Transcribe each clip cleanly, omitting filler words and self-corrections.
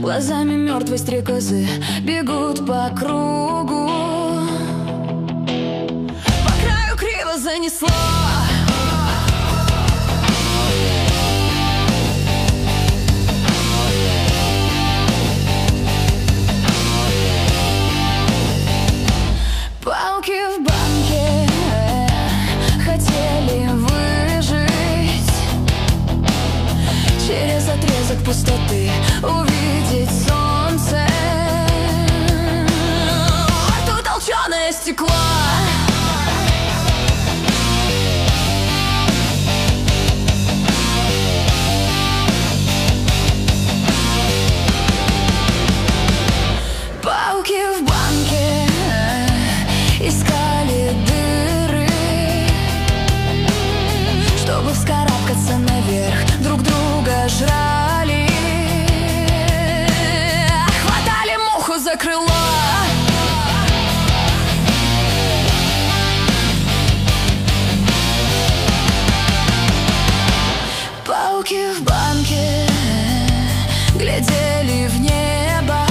Глазами мертвой стрекозы бегут по кругу. По краю криво занесло. Пауки в банке хотели выжить, через отрезок пустоты увидеть солнце. Во рту толченое стекло. Пауки в банке искали дыры, чтобы вскарабкаться наверх, друг друга жрали, хватали муху за крыло. Пауки в банке глядели в небо.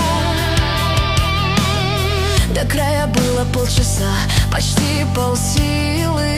До края было полчаса, почти полсилы.